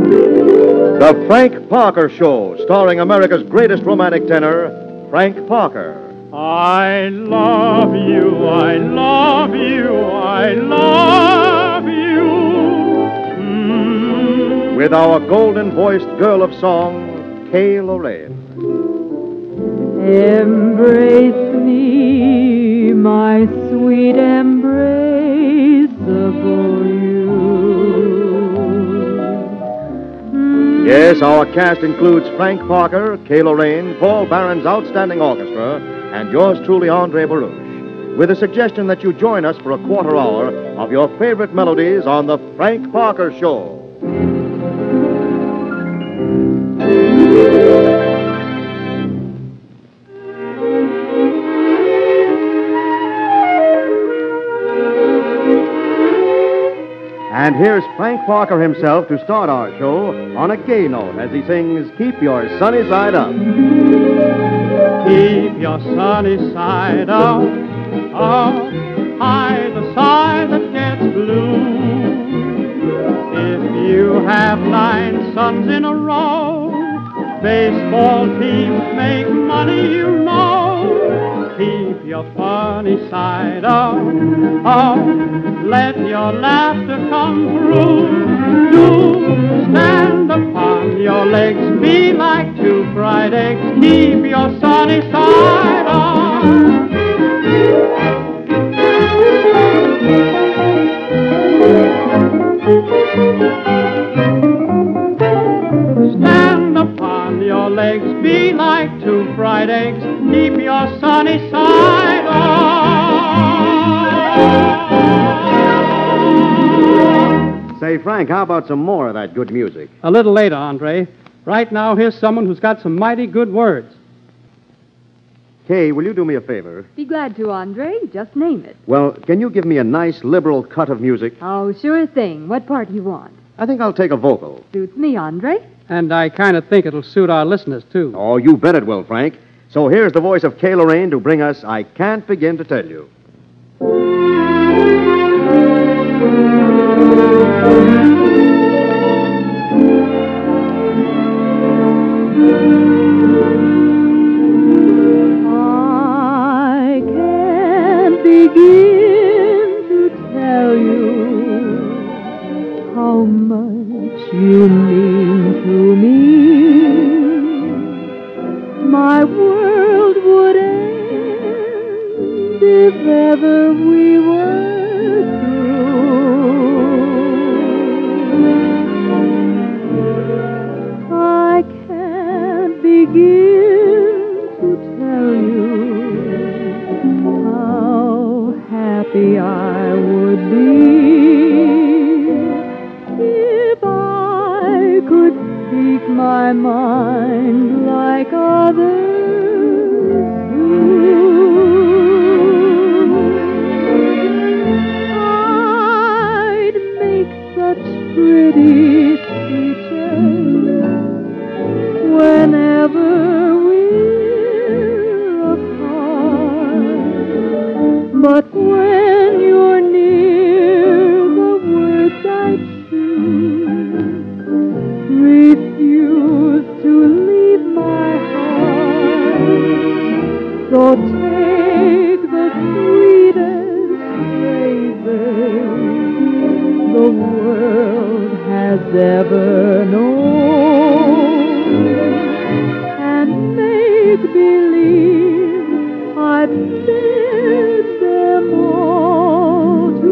The Frank Parker Show, starring America's greatest romantic tenor, Frank Parker. I love you, I love you, I love you. With our golden-voiced girl of song, Kay Lorraine. Embrace me, my sweet embraceable you. Yes, our cast includes Frank Parker, Kay Lorraine, Paul Barron's outstanding orchestra, and yours truly, Andre Baruch, with a suggestion that you join us for a quarter hour of your favorite melodies on The Frank Parker Show. And here's Frank Parker himself to start our show on a gay note as he sings Keep Your Sunny Side Up. Keep your sunny side up, up, hide the side that gets blue. If you have 9 suns in a row, baseball teams make money, you know. Keep your funny side up, up, let your laughter come through. Do stand upon your legs, be like 2 fried eggs. Keep your sunny side up. Stand upon your legs, be like 2 fried eggs. Keep your sunny side up. Say, Frank, how about some more of that good music? A little later, Andre. Right now, here's someone who's got some mighty good words. Kay, will you do me a favor? Be glad to, Andre. Just name it. Well, can you give me a nice liberal cut of music? Oh, sure thing. What part do you want? I think I'll take a vocal. Suits me, Andre. And I kind of think it'll suit our listeners, too. Oh, you bet it will, Frank. So here's the voice of Kay Lorraine to bring us I Can't Begin to Tell You. I can't begin to tell you how much you mean to me. My world would end if ever we were through. I can't begin to tell you how happy I would be if I could speak my mind like others do. I'd make such pretty speeches whenever we're apart. But when you're near, the words I choose refuse to leave my heart. So take the sweetest phrases the world has ever known and make believe I've said them all to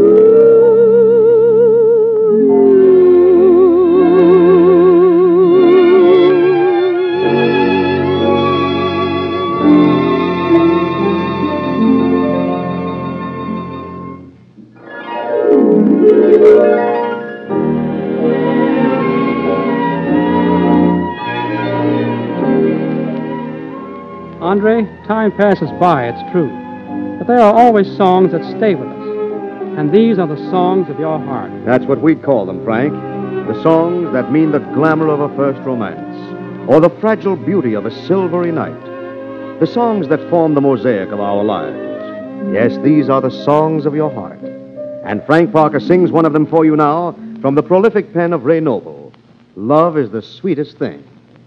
Andre, time passes by, it's true. But there are always songs that stay with us. And these are the songs of your heart. That's what we'd call them, Frank. The songs that mean the glamour of a first romance, or the fragile beauty of a silvery night. The songs that form the mosaic of our lives. Yes, these are the songs of your heart. And Frank Parker sings one of them for you now from the prolific pen of Ray Noble. Love is the sweetest thing.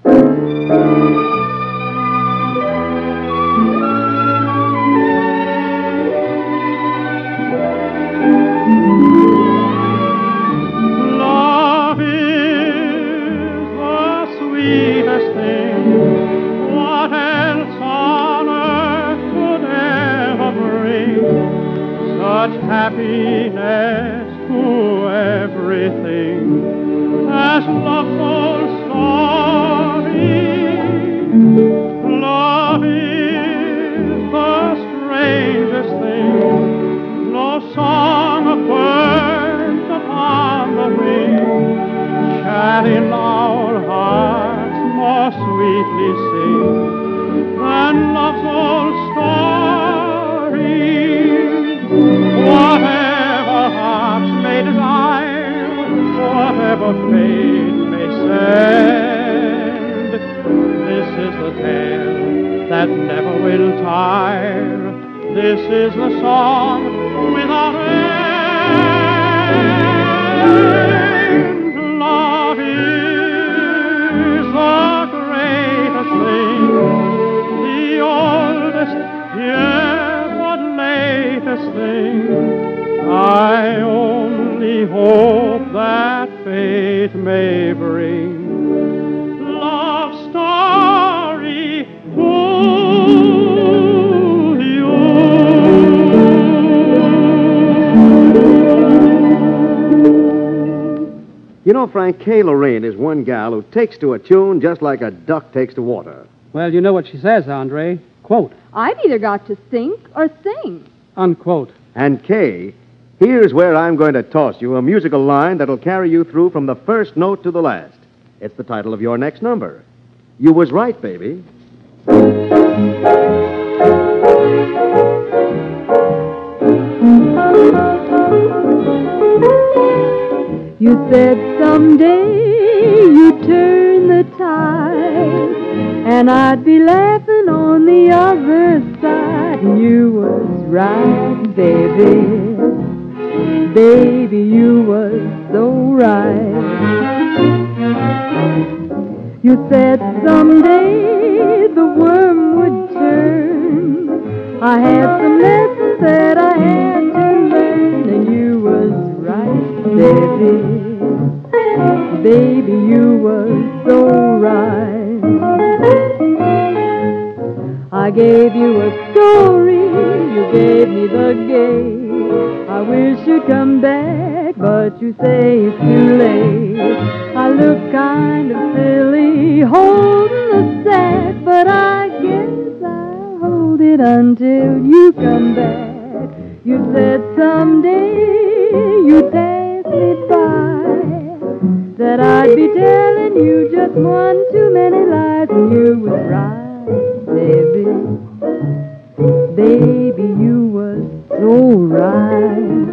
Love is the sweetest thing. What else on earth could ever bring such happiness to everything as love's old story? Love is the strangest thing. No song of birds upon the wing shall in our hearts more sweetly sing than love's old story. Whatever hearts may desire, whatever fate may send, this is the tale that never will tire. This is the song without end. Love is the greatest thing, the oldest, yet the latest thing. I only hope that fate may bring love story to you. You know, Frank, Kay Lorraine is one gal who takes to a tune just like a duck takes to water. Well, you know what she says, Andre. Quote, I've either got to sink or sing. unquote. And Kay, here's where I'm going to toss you a musical line that'll carry you through from the first note to the last. It's the title of your next number. You was right, baby. You said someday you'd turn the tide, and I'd be laughing on the other side. And you was right, baby. Baby, you was so right. You said someday the worm would turn. I had some lessons that I had to learn, and you was right, baby. Baby, you was so right. I gave you a story, you gave me the gate. I wish you'd come back, but you say it's too late. I look kind of silly holding the sack, but I guess I'll hold it until you come back. You said someday you'd pass me by, that I'd be telling you just one too many lies, and you was right, baby. Baby, you was so right.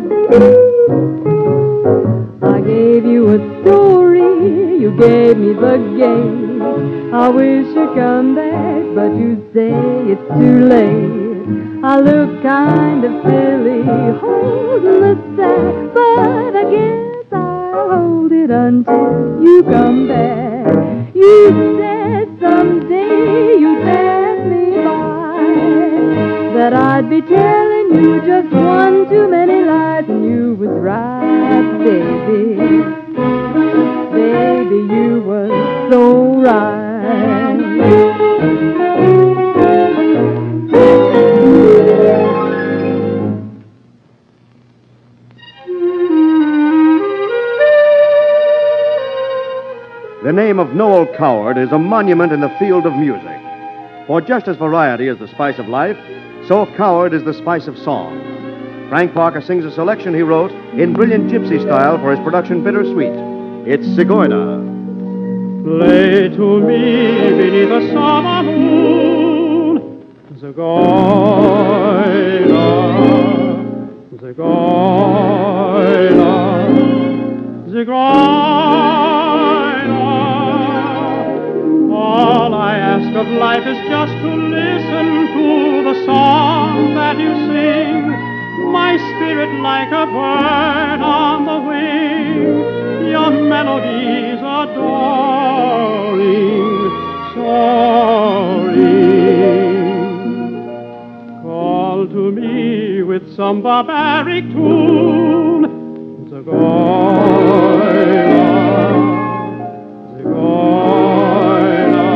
I gave you a story, you gave me the game. I wish you'd come back, but you say it's too late. I look kind of silly holding the sack, but I guess I'll hold it until you come back. You said someday you'd pass me by, that I'd be telling you just one too many lies, and you was right, baby. Baby, you was so right. The name of Noel Coward is a monument in the field of music. For just as variety is the spice of life, so Coward is the spice of song. Frank Parker sings a selection he wrote in brilliant gypsy style for his production Bittersweet. It's Sigourney. Play to me beneath the summer moon, Zagoyla, Zagoyla, Zagoyla. All I ask of life is just to listen to the song that you sing, my spirit like a bird on the wing, your melodies adore. some barbaric tune. Zigeuner, Zigeuner,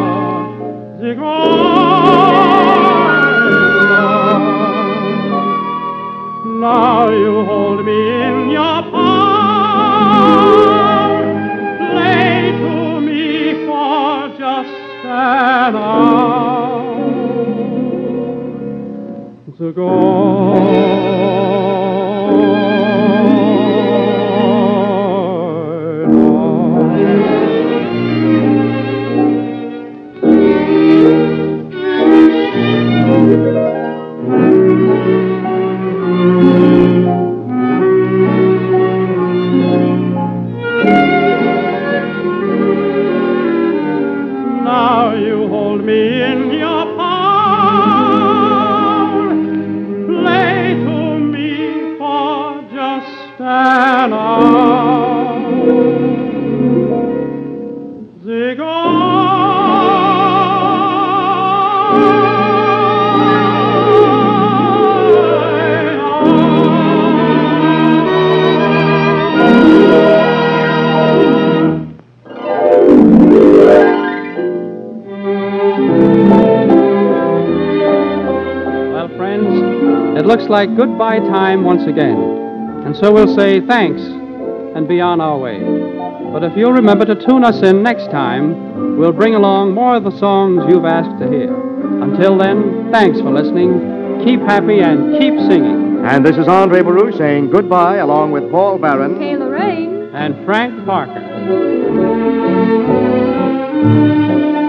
Zigeuner. Now you hold me in your power, play to me for just an hour. Now you hold me in your power, play to me for just an hour. Well, friends, it looks like goodbye time once again. And so we'll say thanks and be on our way. But if you'll remember to tune us in next time, we'll bring along more of the songs you've asked to hear. Until then, thanks for listening. Keep happy and keep singing. And this is Andre Baruch saying goodbye along with Paul Barron. Kay Lorraine. And Frank Parker.